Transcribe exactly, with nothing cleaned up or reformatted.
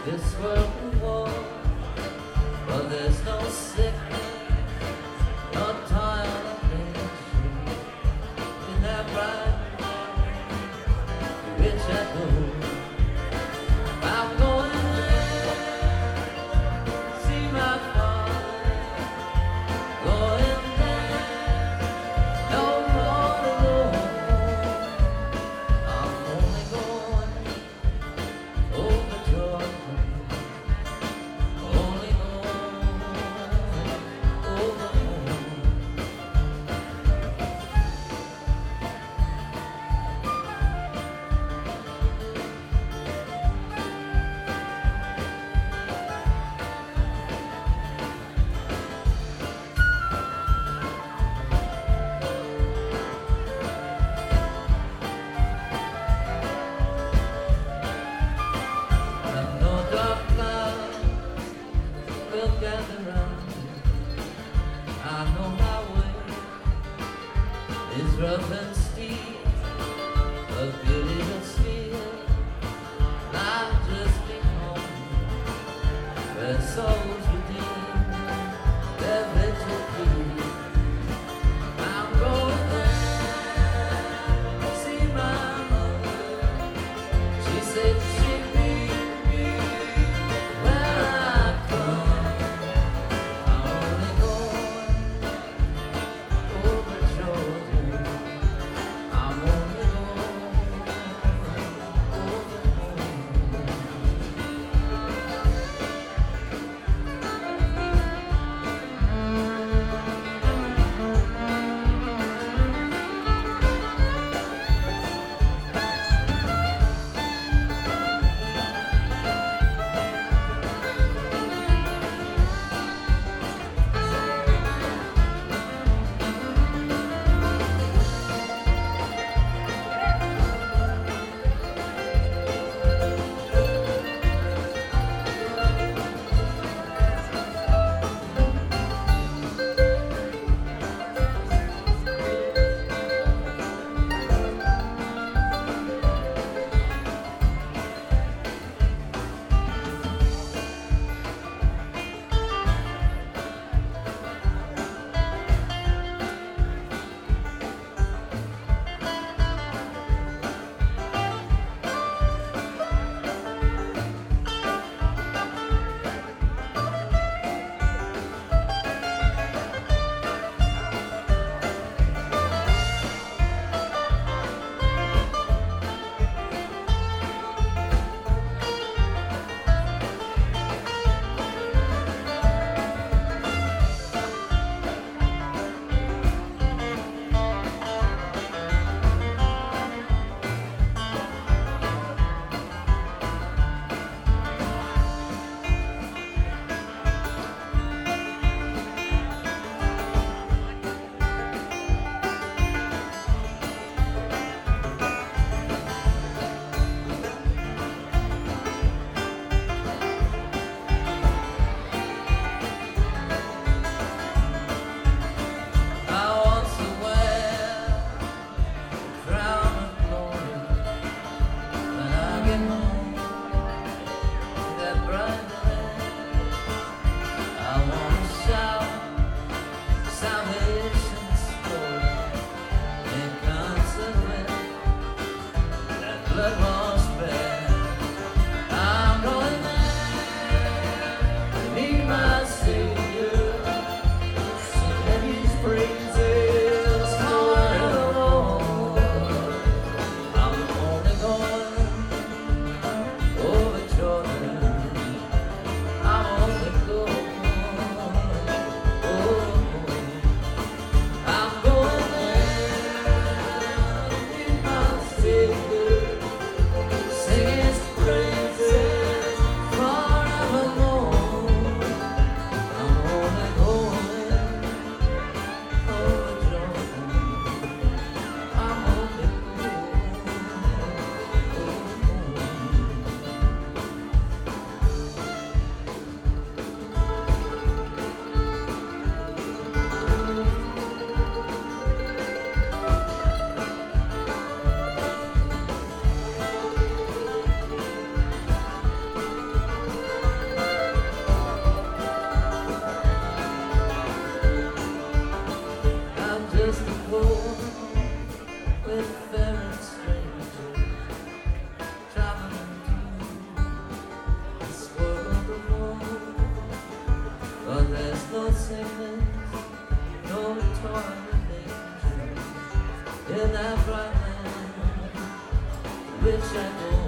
this world of war. But there's no sickness, no time in that bright, rich at home. I'm going there, see my father, going there, no more alone. I'm only going over Jordan, only going over home. And no dark cloud will gather round me. I know my way is rough and steep, but beauty will steal. I'll just be home where souls redeem their victory. I'm going there, see my mother. She said she'd meet me where I come. I'm only going over Jordan, toiling in that bright land, which I know.